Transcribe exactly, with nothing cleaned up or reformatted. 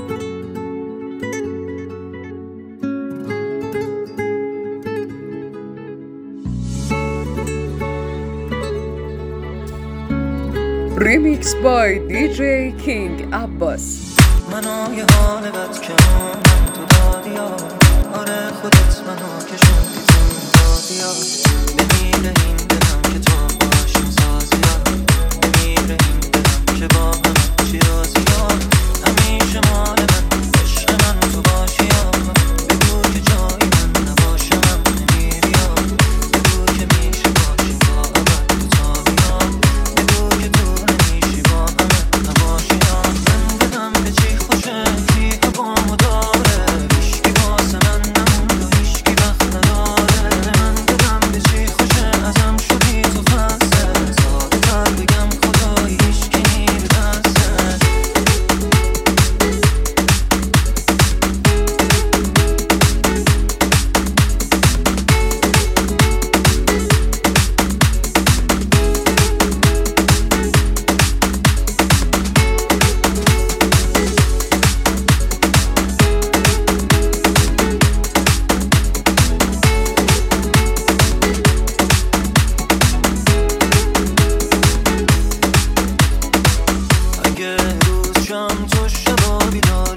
Remix by دی جی King Abbas. منو یه حال بد کنم تو دادی ها، آره خودت منو کشوندی تو این دادی ها. نمیره این دلم که تو باشیم سازی ها، نمیره این دلم که با هم چی رازی ها. همیشه مال من عشق من تو باشی ها، بگو که جایی من نباشم هم نمیری ها. بگو که میشه باشیم با ابد تو تابی ها، بگو که تو نمیشی با همه نباشی ها. من دلم به چی خوشه کی بامو داره، هیشکی واسه من نموند و هیشکی وقت نداره. من دلم به چی خوشه ازم شدی تو فسه، ساده تر بگم خدایی هیشکی نیره دسته. اگه روز شم تو شبا بیدار